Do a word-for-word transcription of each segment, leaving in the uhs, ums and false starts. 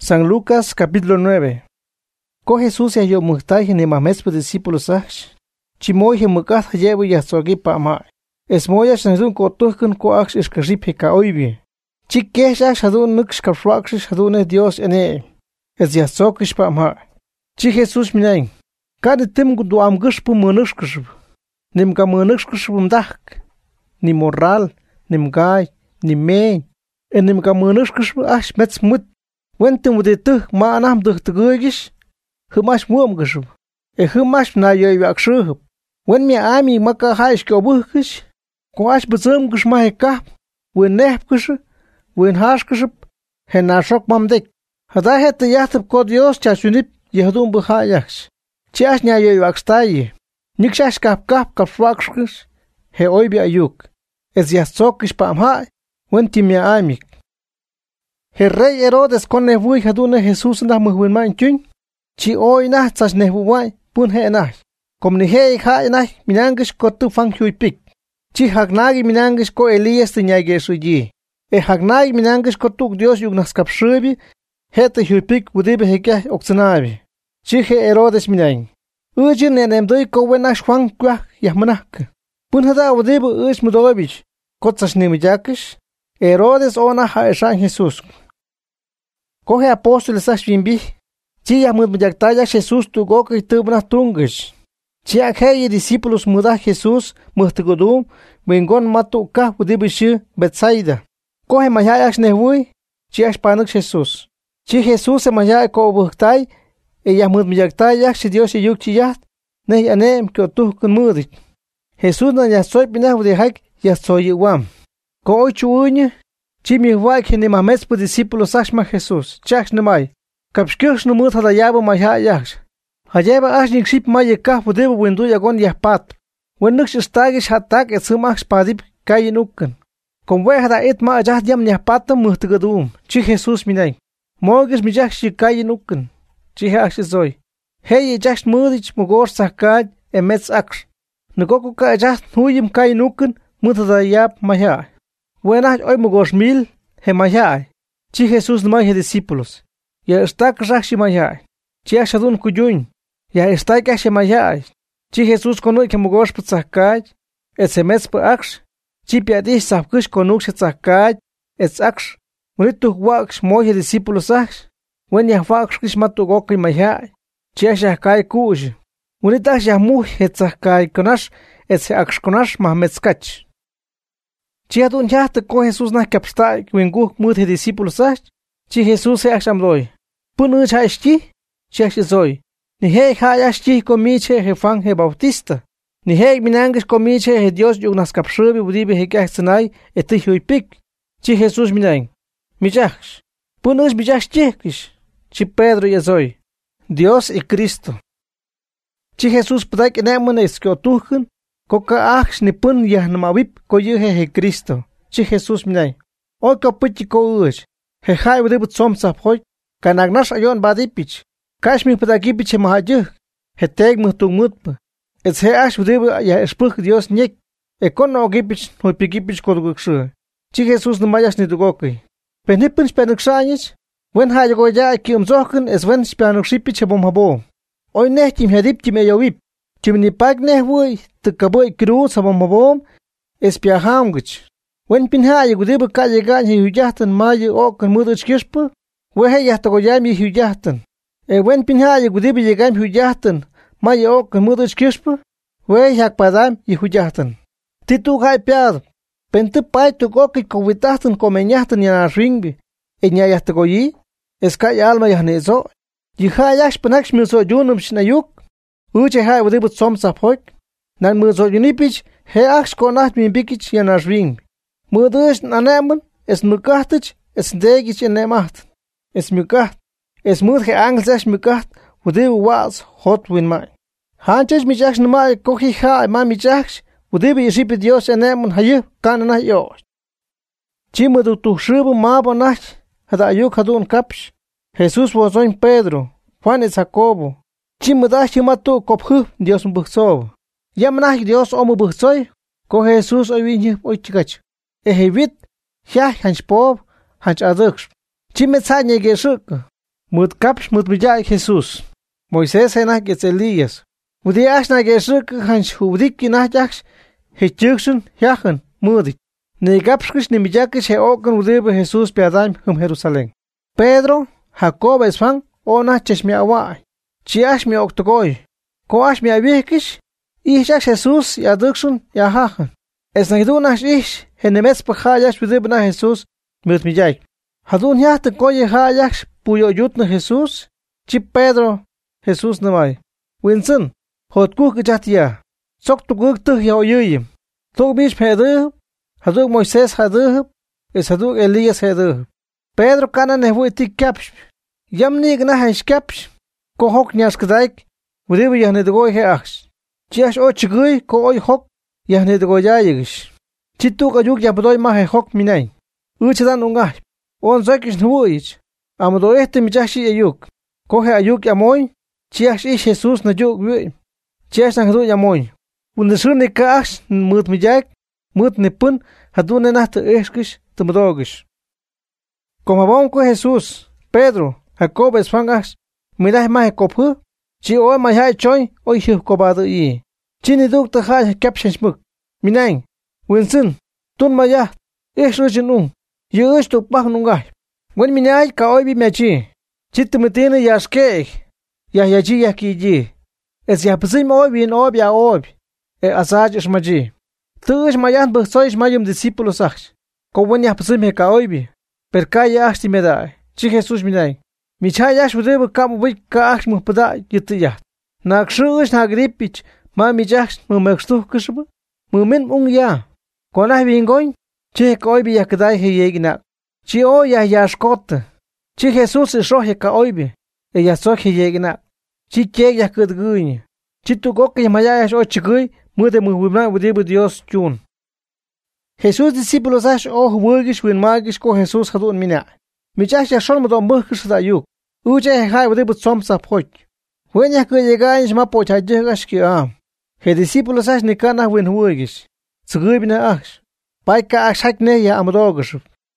San Lucas capítulo nueve. Co Jesús ya yo muhtai ni mames pe discípulos ach. Chimoy he mukat llevo ya sogi pa ma. Es moya shanzun ko tuhkun ko ach is kasip he ka oibi. Chikesh ach hadun nux kafrax hadun Dios ene. Es ya sokish pa ma. Chi Jesús minain. Kad tim gudu am gush pu munux kushb. Nim ka munux kushb mdak. Ni moral, nim gai, ni me. En nim ka munux kushb ach mets mut. Wentum with it took ma anam duch the goyish. Who much warm gashub. A who much na yo yakshub. When me ami maka haish go bukish. Quash bezum gush my cap. When nep gush. When hash gushub. Hen na shock mam dick. Had I had the yacht of Codios chashunip, Yahudum buhayaks. Chash na yo yakstai. Nikshash cap cap cap flaxkish. He oibi ayuk. As yasokish pam high. When timia amik. El rey Herodes con nehui hadune Jesús na muhwin man kyun. Chi oi na tsas nehuwai pun he na. Kom ni he ha na minangish ko tu fang hui pik. Chi hagnagi minangish ko Elias te nyage suji. E hagnagi minangish ko tu Dios yugnas kapshubi. He te hui pik udibe heke oksanabi. Chi he Herodes minang. Ujin ne nemdoi ko wenash fang kwa yahmanak. Pun hada udibe ush mudovich. Ko tsas nemijakish. Herodes ona ha eshan Jesús. Coge apóstoles as vimbi. Chia mud mudactaya Jesús tu goka y tubna tungish. Chia hei discípulos muda Jesús muhtugodum. Wengon matu ka udibishi Betsaida. Coge mayayash nehui. Chia spanuk Jesús. Chi Jesús se mayay ko buhtai. Ella mud mudactaya si Dios y yuk chiyat. Nei anem ki otuh kun mudit. Jesús na ya soy pinah udihak ya soy iwam. Ko oi chuuñe. Chi mi huay que ni mames pu discípulos ashma Jesús. Chach ni may. Kapshkirsh no mut hada yabo may hayash. Hayaba ash nik ship may kah pu debo windu yagon yahpat. Wen nux istagish hatak et sumach spadip kayin ukken. Kom we hada et ma ajah diam yahpatam muhtigadum. Chi Jesús minay. Morgish mi jach shi kayin ukken. Chi hash zoy. Hey jach mudich mugor sakaj emets aksh. Nugoku ka ajah huyim kayin ukken mut hada yab mayha. Buenas hoy mugos mil, he mayay. Chi Jesús no hay discípulos. Ya está krashi mayay. Chi ashadun kuyun. Ya está kashi mayay. Chi Jesús kono que mugos ptsakaj. Et semets pa aksh. Chi piadis sapkush konuk shetsakaj. Et aksh. Unitu waksh moje discípulos aksh. Wen ya waksh kish matu gokri mayay. Chi ashakaj kuj. Unitash ya muh hetsakaj konash. Et se aksh konash mahmetskach. Chi adun yahte ko Jesús na kapstai wengu mut he discípulos ach. Chi Jesús se akshamloi. Pun uch haishti. Chi akshizoi. Ni he hayashti komiche he fang he bautista. Ni he minangish komiche he Dios yugnas kapshubi budibe he kahsanai eti hui pik. Chi Jesús minang. Mijachsh. Pun uch mijachtikish. Chi Pedro yazoi. Dios y Cristo. Chi Jesús padak enamones ke otuhun. Coca ach ni pun yah namawip ko yuhe he Cristo. Chi Jesús minay. O ka puchi ko uch. He hai udibut som saphoy. Kanagnash ayon badipich. Kash mi padakipich he mahajuh. He teg muhtung mutpa. Et he ash udibu ya espuch Dios nyek. E kon no gipich hui pikipich kodugukshu. Chi Jesús namayash ni dugoki. Penipun spenukshanyich. Wen hai yago ya ki umzohkun es wen spenuksipich he bom habo. Oy nehtim hedip tim eyowip. Chimni pag nehwoy. Te kaboy cruz sa mamabom espiahamgich. Wen pinhay gudibu kaye gan he huyahtan maye o kan muduch kishpa. Wehe yahtagoyam ye huyahtan. E wen pinhay gudibu yegam huyahtan maye o kan muduch kishpa. Wehe yakpadam ye huyahtan. Titu hay piad. Pente pay tu goki kowitahtan komenyahtan yana ringbi. E nya yahtagoyi. Eskay alma yahnezo. Yihayash panaksh milso yunum shnayuk. Uche hay gudibu som saphoik. Nan muzo yunipich, he ach konach min bikich yanas ring. Mudush nanemun, es mukahtich, es degich in nemacht. Es mukaht, es mud he angles mukaht, udibu was hot win mai. Hanches mijach namai kohi ha ma mijach, udibu yiship Dios enemun hayu kanana yo. Chimudu tu shubu mabonach, hada ayuk hadun kapsh. Jesús was on Pedro, Juan es Jacobo. Chimudach chimatu kophu Dios mbuxob. Yamnah Dios omu buxoy, ko Jesús oy oy chikach. Ehevit, ya hanch pob, hanch adux. Chimetsanye geshuk. Mut kapsh mut bijay Jesús. Moisés henach gets Elías. Mudi ashna gesruk hans hudik kinach hechuksun yachen mudik. Ne kapshkish ni mijakish he okan udibe Jesús piadaim hum Jerusalén. Pedro, Jacob esfan ona cheshmi awai. Chiash mi oktogoy. Koash mi abikish. Ishak Jesús yaduksun yahachen. Es nagdunash ish henemets pachayash udibe na Jesús mut mijay. Hadun yahte koye hayash puyo yutna Jesús. Chip Pedro Jesús namay. Winson. Hot kuk jatia. Sok tu kuk tu ya oyuyim. Tok bish Pedro. Haduk Moisés haduk. Es haduk Elías haduk. Pedro kana nehu tik kapsh. Yamni gna hash kapsh. Ko hok nyas kdaik. Udibe yahne de goy he aks. Chiash o chigui ko oy hok. Yahne de goy yayigish. Chituk ayuk yapadoy ma he hok minay. Uchadan ungah. On zakish nuich. Amado este michashi ayuk. Kohe ayuk yamoy. Chiash ish Jesús na yuk wi. Chiash na hadu yamoy. Undesun ni kaach mut mijak. Mut ni pun hadu ne naht eskish tumudogish. Como bon ko Jesús, Pedro, Jacob esfangas. Midah ma kophu. Chi o ma hay choy oy hiu kobado yi. Chini duk ta hay kapshmuk. Minang. Winson. Tun maya. Esrujinung. Yush tu pak nungay. Wen minay ka oy bi mechi. Chitmutin yashke. Ya yaji yakiji. Es ya psim oy bin oy ya oy. E asaj ismaji. Tu ismayan bu soy ismayum discípulos ach. Ko wen ya psim he ka oy bi. Per kaya ashti medai. Chi Jesús minay. Mi chayash budeb kam bu ka ach mu pada yitya. Na kshush na gripich. Ma mi jach mu mekstu kshbu. Mu men ung ya. Kona bingoy. Chi ka oy bi yakdai he yegna. Chi o ya yashkot. Chi Jesús isrohe ka oy bi. E ya sok he yegna. Chi keg yakut guny. Chi tu gok yamayash o chiguy. Mude mu wibna budeb Dios chun. Jesús discípulos ash o hugish win magish ko Jesús hadun mina. Michash ya shon mudon buhkish da yuk. Uche he hay budeb tsom sa phoch. Wen ya ke yegay ma pocha jegash ki am. He discípulos ash nikana win hugish. Tsguy bina ash. Pai ka ash hakne ya amdogish.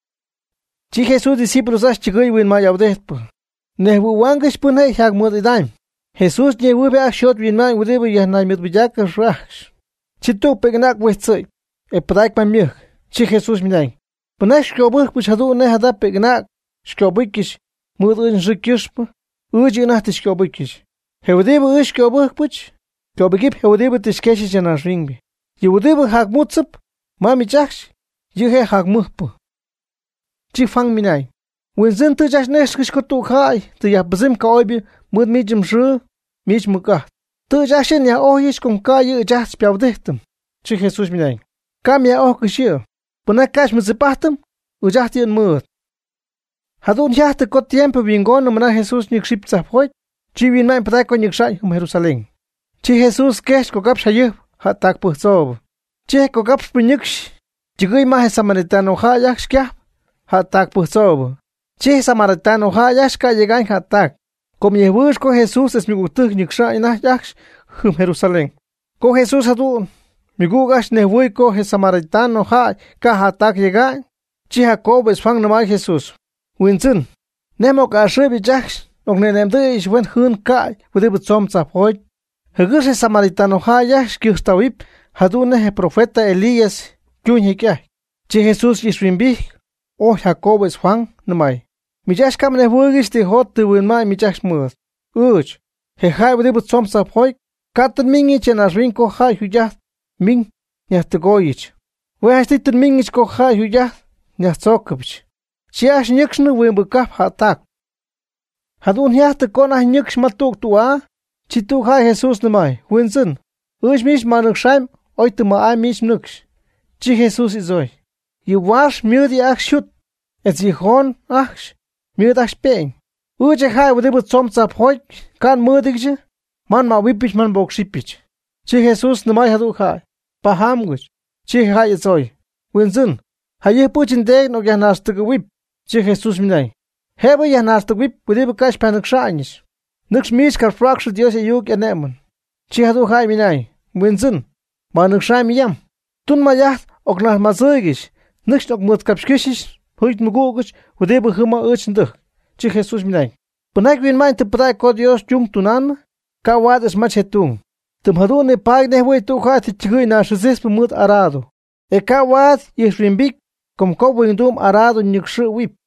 Chi Jesús discípulos ash chiguy win ma yawdet. Nehu wangish punay hag mudidaim. Jesús nye wube ash shot win ma budeb ya na mit bijak rash. Chitu pegnak wetsoy. E praik ma mir. Chi Jesús minay. Punash kobuk puch hadu ne hada pegnak. Shkobukish. Mudun jikishp. Uji nahtish kobukish. Hewdebe ush kobuk puch. Kobugip hewdebe tishkeshi jana ringbi. Yewdebe hak mutsup. Mami jaksh. Yehe hak muhpu. Chi fang minay. Winzin tu jash neshkish kutu khai. Tu ya bzim ka oibi. Mud mijim shru. Mij muka. Tu jashin ya ohish kum ka yu jash piavdehtum. Chi Jesús minay. Kam ya oh kishio. Puna kash mzipahtum. Ujahti un mud. Hadun yahte kot tiempo bingon no mana Jesús nik ship zaphoy. Chi win ma impadai ko nik shay um Jerusalén. Chi Jesús kesh ko kap shayuh. Hatak puhzob. Chi ko kap shpinyuksh. Chiguy ma he samaritano hayak shkyah. Hatak puhzob. Chi samaritano hayak shka yegain hatak. Kom yehush ko Jesús es migutuk nik shay nah yaksh um Jerusalén. Ko Jesús hadun. Migugash nehuy ko he samaritano hay ka hatak yegain. Chi Jacob es fang namay Jesús. Winson. Nemo ka shrebi jaksh. Nok nenemde ish wen hun kai. Wudib tsom zaphoy. Hegus he samaritano hayak shkyustawip. Hadune he profeta Elías. Kyun hikyah. Chi Jesús yishwimbi. O Jacob es fang namay. Mijash kam nehugish ti hot ti winmay mijash mud. Uch. He hay wudib tsom zaphoy. Katan mingi chenas rinko hay huyah. Ming nyahtagoyich. Wehastit mingich ko hay huyah. Nyahtsokabich. Chiash nyekshnu wimbukap hatak. Hadun yahta kona nyeksh matuk tua. Chitu hay Jesús namay. Winson. Ush mish manukshayim. Oy ma ay mish nuksh. Chi Jesús izoy. Yuwash myudi ak shut. Et zihon aksh. Myud ak shpein. Uche hay wadibu tsomtsap hoy. Kan mudigje. Man ma wipich man bok shipich. Chi Jesús namay hadu hay. Pahamguch. Chi hay izoy. Winson. Haye puchin deg no ya nastug wip. Chi Jesús minay. Hebe ya nastug wip. Wadibu kash panukshanish. Nux mish kar frakshu Dios yuk enemon. Chi hadu hay minay. Winson. Manukshai miyam. Tun mayat ok na mazugish. Nux ok mut kapshkishish. Huyt mugugish. Wadibu huma uchnduk. Chi Jesús minay. Punak win main te pray ko Dios chung tunan, ka wad es machetung. Tum hadu ne pag ne we tu ha te chigui na shizis pumut arado. E ka wad yes rimbik kom ko windum arado nyuk shu wip.